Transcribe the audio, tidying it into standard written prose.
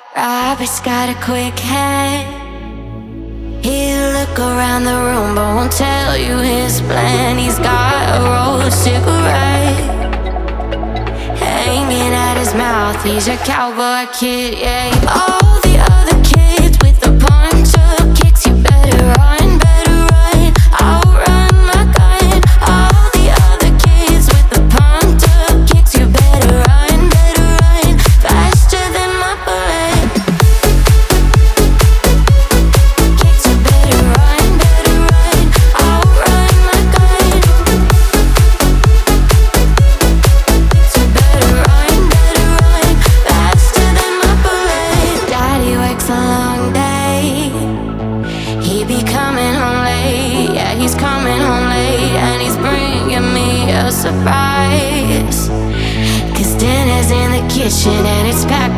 Robert's got a quick hand. He'll look around the room but won't tell you his plan. He's got a rolled cigarette hanging at his mouth. He's a cowboy kid, yeah. All the other kids with the punch-up kicks, you better run, better run. I'll run my gun. All the other kids with the pumped-up kicks, you better run, faster than my bullet. Kicks, you better run. I'll run my gun. Kicks, you better run, faster than my bullet. Daddy works a long day. He be coming home late. Yeah, he's coming home late, and he's bringing me a surprise. 'Cause dinner's in the kitchen and it's packed